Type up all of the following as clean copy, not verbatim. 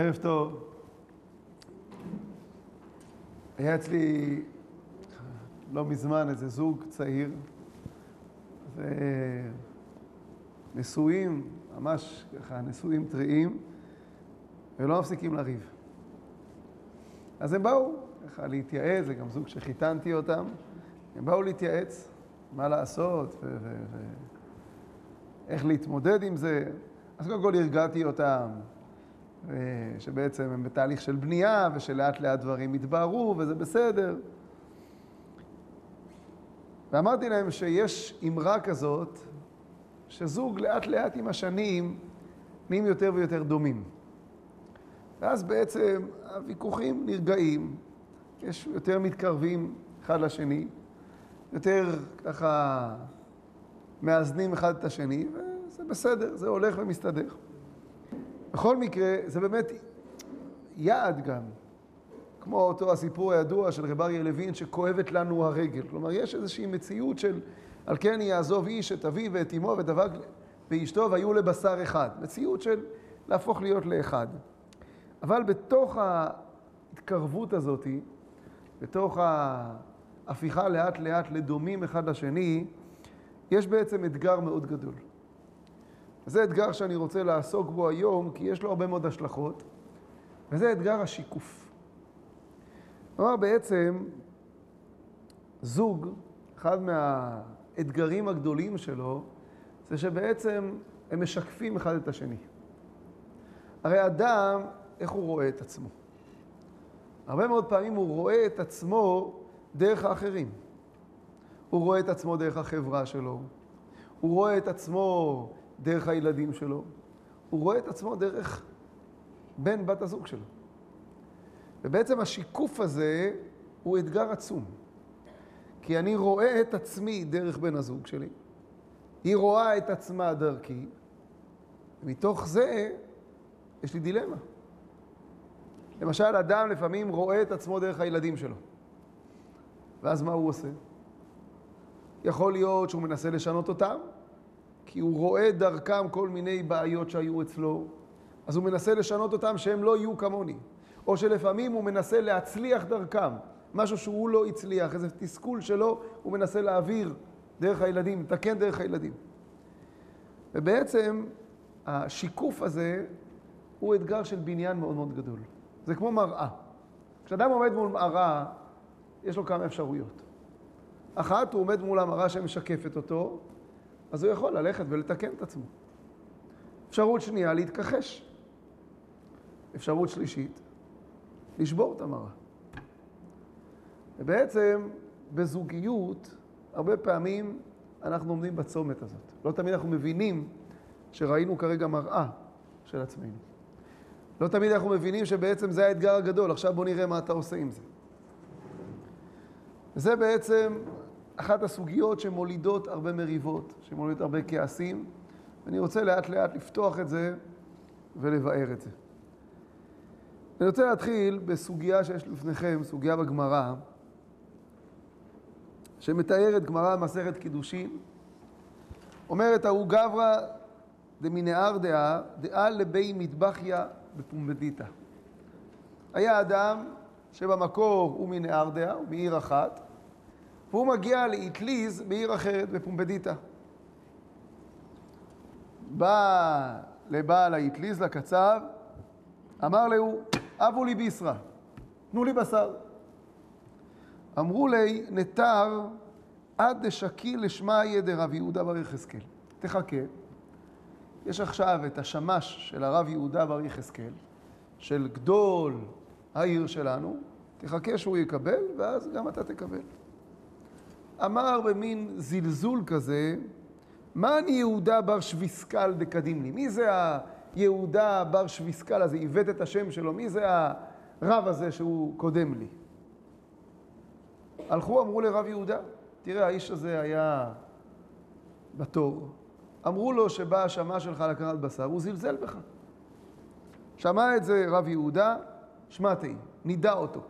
ערב טוב. היה אצלי לא מזמן איזה זוג צעיר, ונשואים, ממש ככה, נשואים טריים, ולא מפסיקים לריב. אז הם באו ככה להתייעץ, זה גם זוג שחיתנתי אותם, הם באו להתייעץ מה לעשות ואיך להתמודד עם זה. אז קודם כל הרגעתי אותם, שבעצם הם בתהליך של בנייה ושלאט לאט דברים יתבהרו וזה בסדר. ואמרתי להם שיש אמרה כזאת, שזוג לאט לאט עם השנים נהיים יותר ויותר דומים. ואז בעצם הוויכוחים נרגעים, יש יותר מתקרבים אחד לשני, יותר ככה מאזנים אחד את השני, וזה בסדר, זה הולך ומסתדר. בכל מקרה, זה באמת יעד גם, כמו אותו הסיפור הידוע של רב אריה לוין, שכואבת לנו הרגל. כלומר, יש איזושהי מציאות של, על כן יעזוב איש את אביו ואת אמו ודבק באשתו והיו לבשר אחד. מציאות של להפוך להיות לאחד. אבל בתוך ההתקרבות הזאת, בתוך ההפיכה לאט לאט לדומים אחד לשני, יש בעצם אתגר מאוד גדול. וזה אתגר שאני רוצה לעסוק בו היום, כי יש לו הרבה מאוד השלכות, וזה אתגר השיקוף. כלומר, בעצם, זוג, אחד מהאתגרים הגדולים שלו, זה שבעצם הם משקפים אחד את השני. הרי אדם, איך הוא רואה את עצמו? הרבה מאוד פעמים הוא רואה את עצמו דרך האחרים. הוא רואה את עצמו דרך החברה שלו, הוא רואה את עצמו דרך הילדים שלו, הוא רואה את עצמו דרך בן בת הזוג שלו. ובעצם השיקוף הזה הוא אתגר עצום. כי אני רואה את עצמי דרך בן הזוג שלי, היא רואה את עצמה דרכי, ומתוך זה יש לי דילמה. למשל, אדם לפעמים רואה את עצמו דרך הילדים שלו. ואז מה הוא עושה? יכול להיות שהוא מנסה לשנות אותם, כי הוא רואה דרכם כל מיני בעיות שהיו אצלו, אז הוא מנסה לשנות אותם שהם לא יהיו כמוני. או שלפעמים הוא מנסה להצליח דרכם, משהו שהוא לא הצליח, איזה תסכול שלו, הוא מנסה להעביר דרך הילדים, לתקן דרך הילדים. ובעצם השיקוף הזה הוא אתגר של בניין מאוד מאוד גדול. זה כמו מראה. כשאדם עומד מול מראה, יש לו כמה אפשרויות. אחת, הוא עומד מול המראה שמשקפת אותו, אז הוא יכול ללכת ולתקן את עצמו. אפשרות שנייה, להתכחש. אפשרות שלישית, לשבור את המראה. ובעצם, בזוגיות, הרבה פעמים אנחנו עומדים בצומת הזאת. לא תמיד אנחנו מבינים שראינו כרגע מראה של עצמנו. לא תמיד אנחנו מבינים שבעצם זה האתגר הגדול. עכשיו בוא נראה מה אתה עושה עם זה. זה בעצם אחת הסוגיות שמולידות הרבה מריבות, שמולידות הרבה כעסים, ואני רוצה לאט לאט לפתוח את זה ולבאר את זה. אני רוצה להתחיל בסוגיה שיש לפניכם, סוגיה בגמרא, שמתארת גמרא מסכת קידושין, אומרת, ההוא גברא דמנהר דאה לבי מטבחיה בפומבדיתא. היה אדם שבמקור הוא מנהר דאה, הוא מעיר אחת, והוא מגיע לאטליז בעיר אחרת, בפומבדיתא. בא לבעל האטליז, לקצב, אמר לו, אבו לי בישרה, תנו לי בשר. אמרו לי, נתר עד דשקיל לשמעיה דרב יהודה בר יחזקאל. תחכה. יש עכשיו את השמש של הרב יהודה בר יחזקאל, של גדול העיר שלנו, תחכה שהוא יקבל, ואז גם אתה תקבל. אמר במין זלזול כזה, מה אני יהודה בר שוויסקל דקדים לי? מי זה היהודה בר שוויסקל הזה? עיוות את השם שלו, מי זה הרב הזה שהוא קודם לי? הלכו, אמרו לרב יהודה, תראה, האיש הזה היה בתור. אמרו לו שבא השמש שלך לקחת בשר, הוא זלזל בך. שמע את זה רב יהודה, שמעתי, נידע אותו.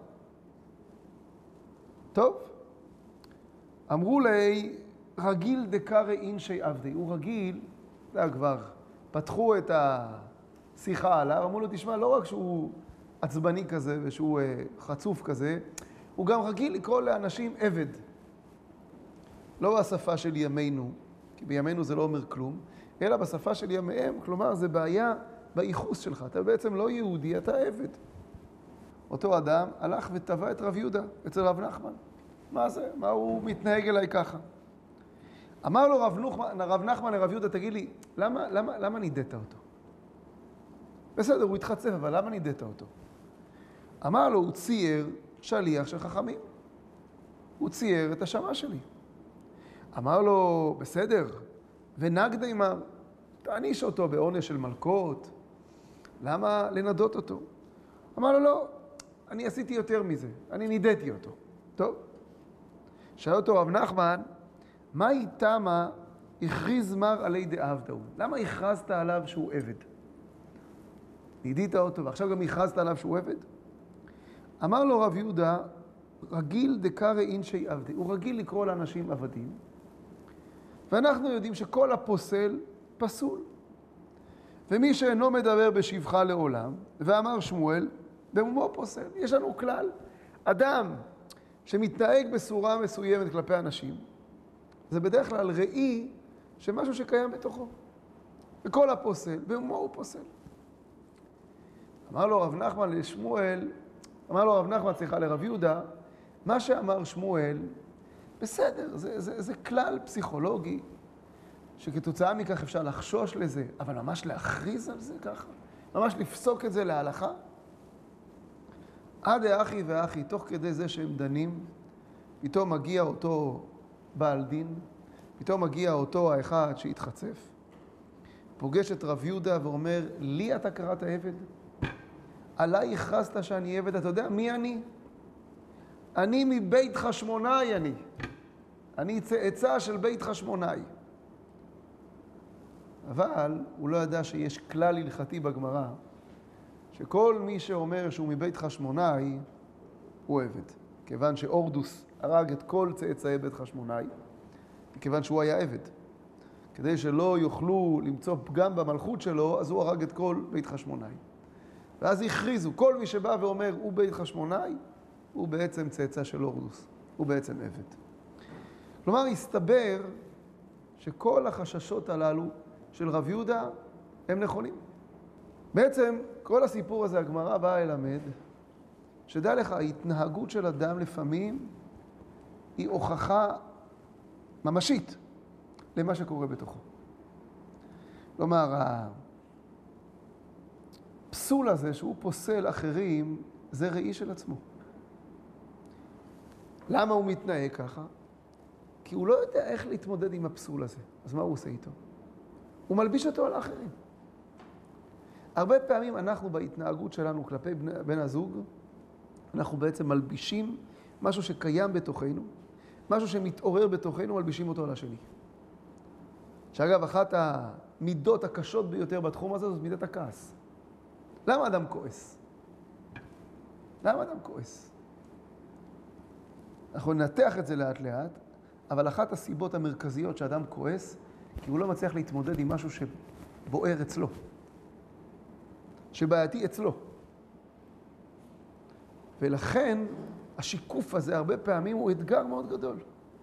טוב, אמרו לי, רגיל דקרא אינשי עבדי, הוא רגיל, כבר פתחו את שיחה עליו, אמרו לו, תשמע, לא רק שהוא עצבני כזה ושהוא חצוף כזה, הוא גם רגיל לקרוא לאנשים עבד. לא בשפה של ימינו, כי בימינו זה לא אומר כלום, אלא בשפה של ימיהם, כלומר, זה בעיה בייחוס שלך. אתה בעצם לא יהודי, אתה עבד. אותו אדם הלך וטבע את רב יהודה אצל רב נחמן. מה זה? מה הוא מתנהג אליי ככה? אמר לו רב נחמן לרב יהודה, תגיד לי, למה נידית אותו? בסדר, הוא התחצף, אבל למה נידית אותו? אמר לו, הוא צייר שליח של חכמים. הוא צייר את השמה שלי. אמר לו, בסדר, ונגדי מר, תעניש אותו בעונש של מלכות. למה לנדות אותו? אמר לו, לא, אני עשיתי יותר מזה, אני נידיתי אותו. טוב. שאל אותו רב נחמן, מה איתמה הכריז מר עלי דעבדהו? למה הכרזת עליו שהוא עבד? נידית אותו, ועכשיו גם הכרזת עליו שהוא עבד? אמר לו רב יהודה, רגיל דקרא אינשי עבדי. הוא רגיל לקרוא לאנשים עבדים, ואנחנו יודעים שכל הפוסל פסול. ומי שאינו מדבר בשבחה לעולם, ואמר שמואל, במומו פוסל. יש לנו כלל. אדם שמתנהג בסורה מסוימת כלפי אנשים, זה בדרך כלל ראי שמשהו שקיים בתוכו. וכל הפוסל, במומו הוא פוסל. אמר לו רב נחמן לשמואל, לרב יהודה, מה שאמר שמואל, בסדר, זה כלל פסיכולוגי, שכתוצאה מכך אפשר לחשוש לזה, אבל ממש להכריז על זה ככה? ממש לפסוק את זה להלכה? עד האחי ואחי, תוך כדי זה שהם דנים, פתאום מגיע אותו בעל דין, פתאום מגיע אותו האחד שהתחצף, פוגש את רב יהודה ואומר, לי אתה קראת עבד? עליי הכרזת שאני עבד? אתה יודע מי אני? אני מבית חשמונאי אני צאצא של בית חשמונאי. אבל הוא לא ידע שיש כלל הלכתי בגמרא, שכל מי שאומר שהוא מבית חשמונאי הוא עבד. כיוון שאורדוס הרג את כל צאצאי בית חשמונאי, כיוון שהוא היה עבד. כדי שלא יוכלו למצוא פגם במלכות שלו, אז הוא הרג את כל בית חשמונאי. ואז הכריזו, כל מי שבא ואומר הוא בית חשמונאי, הוא בעצם צאצא של אורדוס, הוא בעצם עבד. כלומר, הסתבר שכל החששות הללו של רב יהודה הם נכונים. בעצם כל הסיפור הזה, הגמרא באה ללמד, שדע לך, ההתנהגות של אדם לפעמים היא הוכחה ממשית למה שקורה בתוכו. כלומר, הפסול הזה שהוא פוסל אחרים, זה ראי של עצמו. למה הוא מתנהג ככה? כי הוא לא יודע איך להתמודד עם הפסול הזה. אז מה הוא עושה איתו? הוא מלביש אותו על האחרים. הרבה פעמים אנחנו בהתנהגות שלנו כלפי בן הזוג, אנחנו בעצם מלבישים משהו שקיים בתוכנו, משהו שמתעורר בתוכנו, מלבישים אותו על השני. שאגב, אחת המידות הקשות ביותר בתחום הזה זאת מידת הכעס. למה אדם כועס? למה אדם כועס? אנחנו ננתח את זה לאט לאט, אבל אחת הסיבות המרכזיות שאדם כועס, כי הוא לא מצליח להתמודד עם משהו שבוער אצלו, שבעייתי אצלו. ולכן השיקוף הזה הרבה פעמים הוא אתגר מאוד גדול.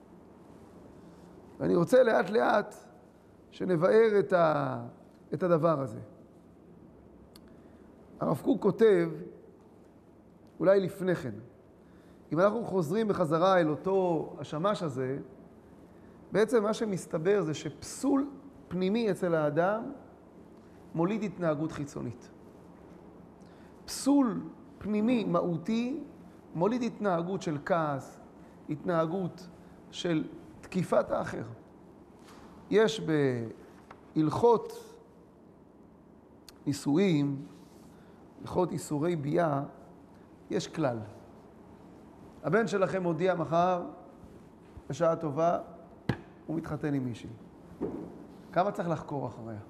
ואני רוצה לאט לאט שנבאר את הדבר הזה. הרב קוק כותב, אולי לפני כן, אם אנחנו חוזרים בחזרה אל אותו השמש הזה, בעצם מה שמסתבר זה שפסול פנימי אצל האדם מוליד התנהגות חיצונית. פסול פנימי מהותי מוליד התנהגות של כעס, התנהגות של תקיפת האחר. יש בהלכות נישואים, הלכות איסורי ביאה, יש כלל. הבן שלכם הודיע מחר, בשעה טובה, הוא מתחתן עם מישהי. כמה צריך לחקור אחריה?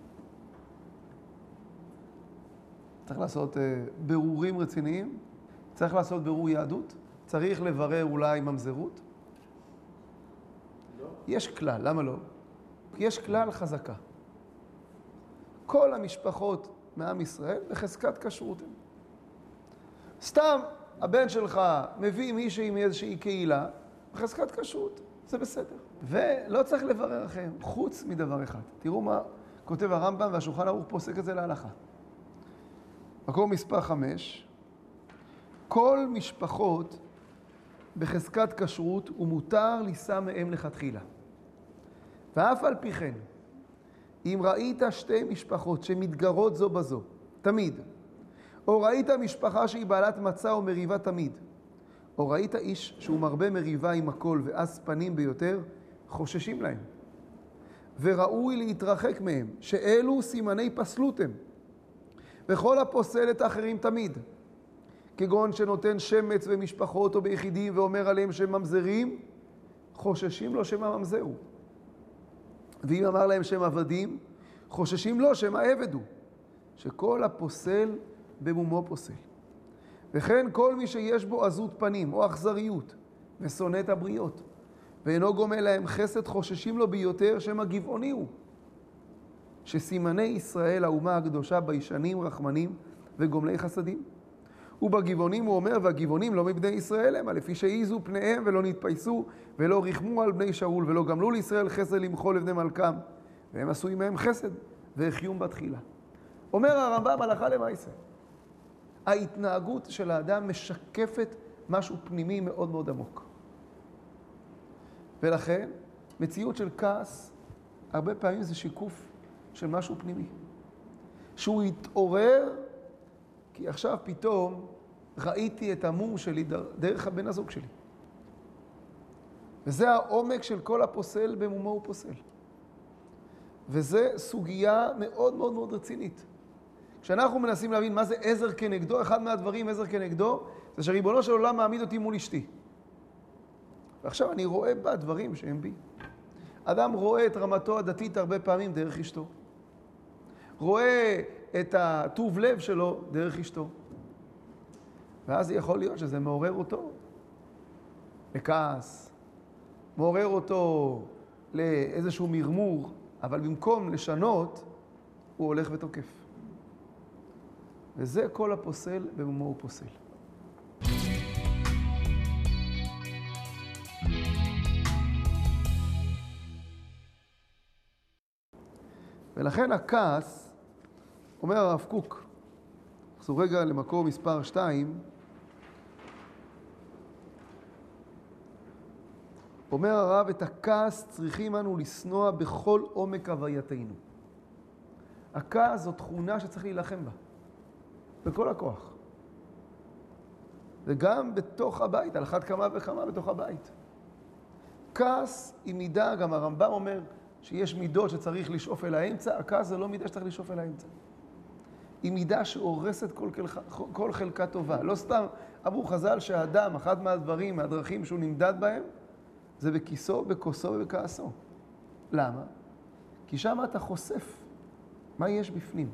צריך לעשות ברורים רציניים? צריך לעשות ברור יהדות? צריך לברר אולי ממזרות? לא. יש כלל, למה לא? כי יש כלל חזקה. כל המשפחות מעם ישראל בחזקת כשרות הם. סתם הבן שלך מביא מישהי מאיזושהי קהילה בחזקת כשרות, זה בסדר. ולא צריך לברר לכם, חוץ מדבר אחד. תראו מה כותב הרמב"ם, והשולחן ערוך פוסק את זה להלכה. מקור מספר 5, כל משפחות בחזקת כשרות ומותר לישא מהם לכתחילה. ואף על פי כן, אם ראית שתי משפחות שמתגרות זו בזו, תמיד, או ראית משפחה שהיא בעלת מצה או מריבה תמיד, או ראית איש שהוא מרבה מריבה עם הכל ואז פנים ביותר, חוששים להם. וראוי להתרחק מהם, שאלו סימני פסלות הם. וכל הפוסל את האחרים תמיד, כגון שנותן שמץ במשפחות או ביחידים ואומר עליהם שהם ממזרים, חוששים לו שהם הממזרו. ואם אמר להם שהם עבדים, חוששים לו שהם העבד הוא. שכל הפוסל במומו פוסל. וכן כל מי שיש בו עזות פנים או אכזריות ושונא את הבריות, ואינו גומל להם חסד, חוששים לו ביותר שהם הגבעוני הוא. שסימני ישראל האומה הקדושה בישנים רחמנים וגומלי חסדים. ובגבעונים הוא אומר, והגבעונים לא מבני ישראל הם, לפי שהעיזו פניהם ולא נתפייסו ולא רחמו על בני שאול ולא גמלו לישראל חסד למחול לבני מלכם, והם עשו עמהם חסד והחיום בתחילה. אומר הרמב"ם הלכה למעשה, ההתנהגות של האדם משקפת משהו פנימי מאוד מאוד עמוק. ולכן מציאות של כעס הרבה פעמים זה שיקוף של משהו פנימי. שהוא יתעורר כי עכשיו פתאום ראיתי את המום שלי דרך הבן הזוג שלי. וזה העומק של כל הפוסל במומו הוא פוסל. וזה סוגיה מאוד מאוד מאוד רצינית. כשאנחנו מנסים להבין מה זה עזר כנגדו, אחד מהדברים עזר כנגדו, זה שריבונו של עולם מעמיד אותי מול אשתי. ועכשיו אני רואה בה דברים שהם בי. אדם רואה את רמתו הדתית הרבה פעמים דרך אשתו. רואה את הטוב לב שלו דרך אשתו. ואז יכול להיות שזה מעורר אותו לכעס, מעורר אותו לאיזשהו מרמור, אבל במקום לשנות, הוא הולך ותוקף. וזה כל הפוסל במומו הוא פוסל. ולכן הכעס, אומר הרב קוק, נחזור רגע למקור מספר 2, אומר הרב, את הכעס צריכים אנו לשנוא בכל עומק הווייתנו. הכעס זו תכונה שצריך להילחם בה, בכל הכוח. וגם בתוך הבית, על אחת כמה וכמה בתוך הבית. כעס היא מידה, גם הרמב"ם אומר שיש מידות שצריך לשאוף אל האמצע, הכעס זה לא מידה שצריך לשאוף אל האמצע. היא מידה שהורסת כל חלקה טובה. לא סתם אמרו חז"ל שהאדם, אחד מהדברים, מהדרכים שהוא נמדד בהם, זה בכיסו, בכוסו ובכעסו. למה? כי שם אתה חושף מה יש בפנים.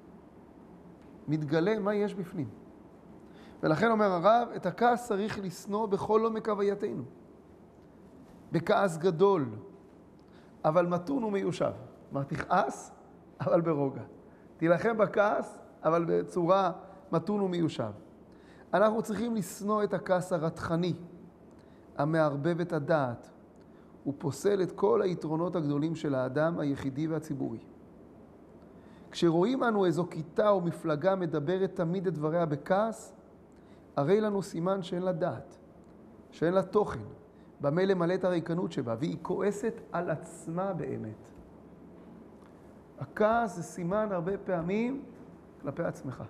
מתגלה מה יש בפנים. ולכן אומר הרב, את הכעס צריך לשנוא בכל עומק הווייתנו. בכעס גדול, אבל מתון ומיושב. כלומר, תכעס, אבל ברוגע. תילחם בכעס, אבל בצורה מתון ומיושב. אנחנו צריכים לשנוא את הכעס הרתחני, המערבב את הדעת. הוא פוסל את כל היתרונות הגדולים של האדם היחידי והציבורי. כשרואים אנו איזו כיתה או מפלגה מדברת תמיד את דבריה בכעס, הרי לנו סימן שאין לה דעת, שאין לה תוכן, במה למלא את הריקנות שבה, והיא כועסת על עצמה באמת. הכעס זה סימן הרבה פעמים כלפי עצמך.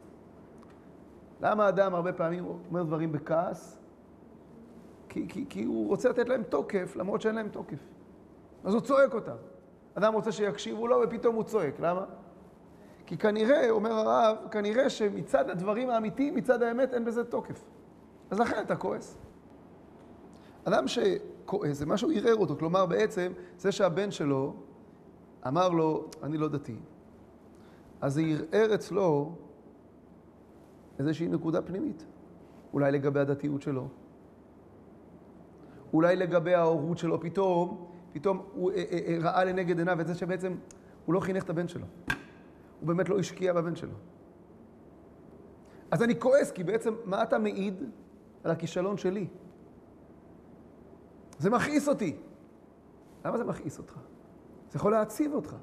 למה האדם הרבה פעמים אומר דברים בכעס? כי הוא רוצה לתת להם תוקף, למרות שאין להם תוקף. אז הוא צועק אותם. אדם רוצה שיקשיבו לו ופתאום הוא צועק. למה? כי כנראה, אומר הרב, כנראה שמצד הדברים האמיתיים, מצד האמת, אין בזה תוקף. אז לכן אתה כועס. אדם שכועס, זה משהו ערער אותו. כלומר, בעצם, זה שהבן שלו אמר לו, אני לא דתי. אז זה ערער אצלו איזושהי נקודה פנימית. אולי לגבי הדתיות שלו. אולי לגבי ההורות שלו. פתאום הוא ראה לנגד עיניו את זה שבעצם הוא לא חינך את הבן שלו. הוא באמת לא השקיע בבן שלו. אז אני כועס, כי בעצם מה אתה מעיד על הכישלון שלי? זה מכעיס אותי. למה זה מכעיס אותך? זה יכול להציב אותך.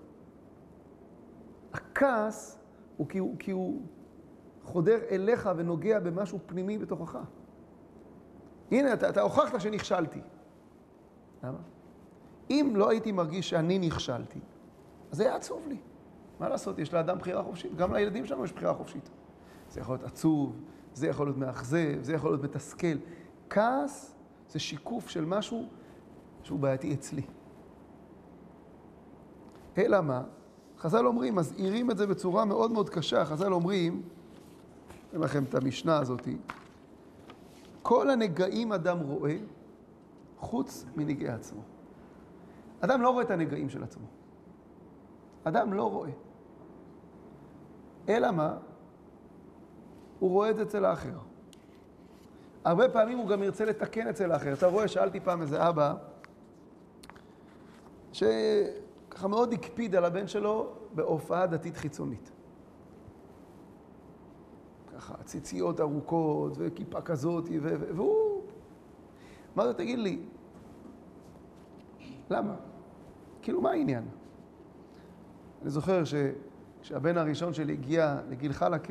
הכעס הוא כי הוא חודר אליך ונוגע במשהו פנימי בתוכך. הנה, אתה הוכחת שנכשלתי. למה? אם לא הייתי מרגיש שאני נכשלתי, אז זה היה עצוב לי. מה לעשות? יש לאדם בחירה חופשית. גם לילדים שלנו יש בחירה חופשית. זה יכול להיות עצוב, זה יכול להיות מאכזב, זה יכול להיות מתסכל. כעס זה שיקוף של משהו שהוא בעייתי אצלי. אלא מה? חז"ל אומרים, מזהירים את זה בצורה מאוד מאוד קשה. חז"ל אומרים, אין לכם את המשנה הזאת, כל הנגעים אדם רואה, חוץ מנגעי עצמו. אדם לא רואה את הנגעים של עצמו. אדם לא רואה. אלא מה? הוא רואה את זה אצל האחר. הרבה פעמים הוא גם ירצה לתקן אצל האחר. אתה רואה, שאלתי פעם איזה אבא, שככה מאוד הקפיד על הבן שלו בהופעה דתית חיצונית. ככה, ציציות ארוכות וכיפה כזאת, והוא... מה זה, תגיד לי? למה? כאילו, מה העניין? אני זוכר כשהבן הראשון שלי הגיע לגיל חלקה,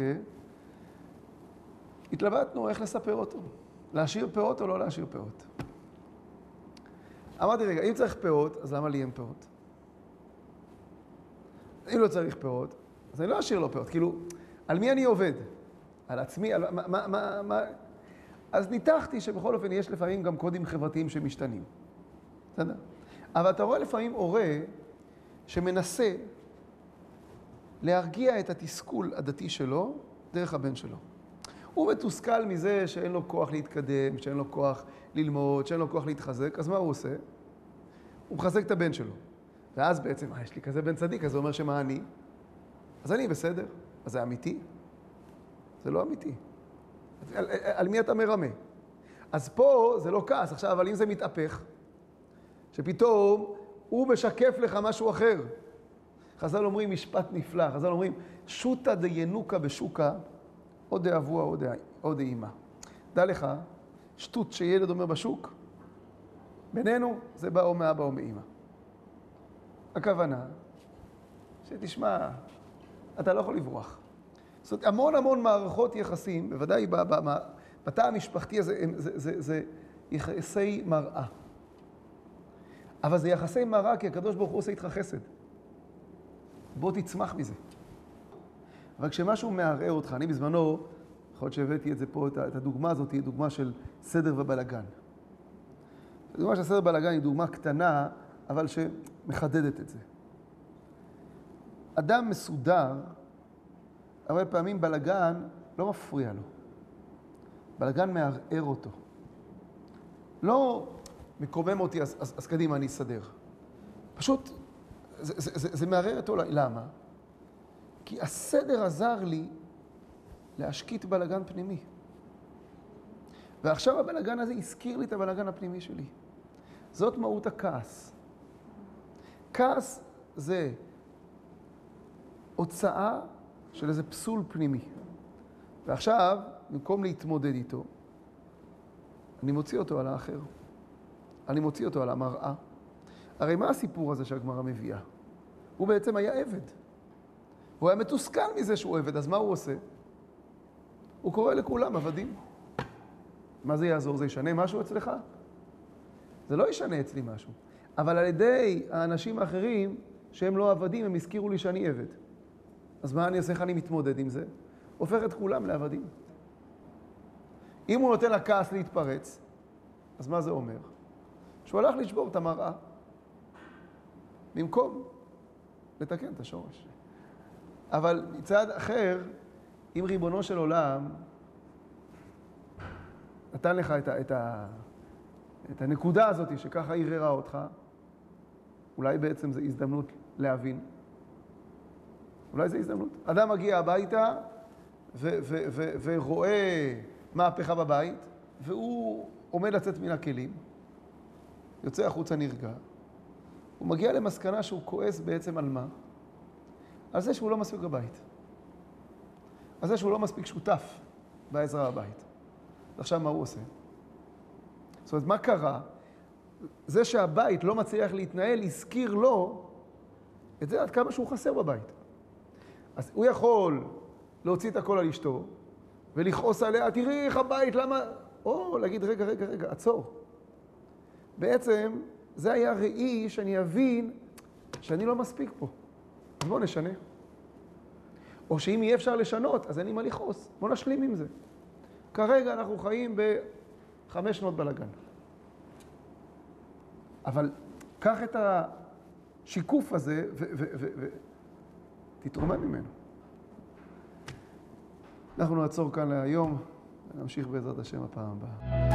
התלבטנו איך לספר אותו. להשאיר פאות או לא להשאיר פאות. אמרתי, רגע, אם צריך פאות, אז למה לי אין פאות? אם לא צריך פאות, אז אני לא אשאיר לו פאות. כאילו, על מי אני עובד? על עצמי? על מה? אז ניתחתי שבכל אופן יש לפעמים גם קודים חברתיים שמשתנים. בסדר? אבל אתה רואה לפעמים הורה שמנסה להרגיע את התסכול הדתי שלו דרך הבן שלו. הוא מתוסכל מזה שאין לו כוח להתקדם, שאין לו כוח ללמוד, שאין לו כוח להתחזק, אז מה הוא עושה? הוא מחזק את הבן שלו. ואז בעצם, יש לי כזה בן צדיק, אז זה אומר שמה אני? אז אני בסדר. אז זה אמיתי? זה לא אמיתי. על מי אתה מרמה? אז פה זה לא כעס. עכשיו, אבל אם זה מתהפך, שפתאום הוא משקף לך משהו אחר. חז"ל אומרים משפט נפלא. חז"ל אומרים, שוטה דיינוקה בשוקה, או דאבוה או דאימה. דע לך, שטות שילד אומר בשוק, בינינו זה בא או מאבא או מאמא. הכוונה, שתשמע, אתה לא יכול לברוח. זאת אומרת, המון מערכות יחסים, בוודאי בתא המשפחתי הזה, זה יחסי מראה. אבל זה יחסי מראה, כי הקדוש ברוך הוא עושה איתך חסד. בוא תצמח מזה. אבל כשמשהו מערער אותך, אני בזמנו, יכול להיות שהבאתי את זה פה, את הדוגמה הזאת, היא דוגמה של סדר ובלגן. הדוגמה של סדר ובלגן היא דוגמה קטנה, אבל שמחדדת את זה. אדם מסודר, הרבה פעמים בלגן לא מפריע לו. בלגן מערער אותו. לא מקומם אותי, אז קדימה אני אסדר. פשוט, זה מערער אותו. למה? כי הסדר עזר לי להשקיט בלגן פנימי. ועכשיו הבלגן הזה הזכיר לי את הבלגן הפנימי שלי. זאת מהות הכעס. כעס זה הוצאה של איזה פסול פנימי. ועכשיו, במקום להתמודד איתו, אני מוציא אותו על האחר. אני מוציא אותו על המראה. הרי מה הסיפור הזה שהגמרא מביאה? הוא בעצם היה עבד. הוא היה מתוסכל מזה שהוא עבד, אז מה הוא עושה? הוא קורא לכולם עבדים. מה זה יעזור? זה ישנה משהו אצלך? זה לא ישנה אצלי משהו. אבל על ידי האנשים האחרים שהם לא עבדים, הם הזכירו לי שאני עבד. אז מה אני אעשה? איך אני מתמודד עם זה? הופך את כולם לעבדים. אם הוא נותן לכעס להתפרץ, אז מה זה אומר? שהוא הלך לשבור את המראה. במקום לתקן את השורש. אבל מצד אחר, אם ריבונו של עולם נתן לך את הנקודה הזאת שככה ערערה אותך, אולי בעצם זו הזדמנות להבין. אולי זו הזדמנות. אדם מגיע הביתה ורואה מהפכה בבית, והוא עומד לצאת מן הכלים, יוצא החוצה נרגע, הוא מגיע למסקנה שהוא כועס בעצם על מה? על זה שהוא לא מספיק בבית. על זה שהוא לא מספיק שותף בעזרה בבית. עכשיו מה הוא עושה? זאת אומרת, מה קרה? זה שהבית לא מצליח להתנהל, הזכיר לו את זה עד כמה שהוא חסר בבית. אז הוא יכול להוציא את הכל על אשתו, ולכעוס עליה, תראי איך הבית, למה... או להגיד, רגע, עצור. בעצם, זה היה ראי שאני אבין שאני לא מספיק פה. אז בואו נשנה. או שאם יהיה אפשר לשנות, אז אין לי מה לכעוס. בואו נשלים עם זה. כרגע אנחנו חיים ב5 שנות בלגן. אבל קח את השיקוף הזה ותתרומם ממנו. אנחנו נעצור כאן להיום, ונמשיך בעזרת השם הפעם הבאה.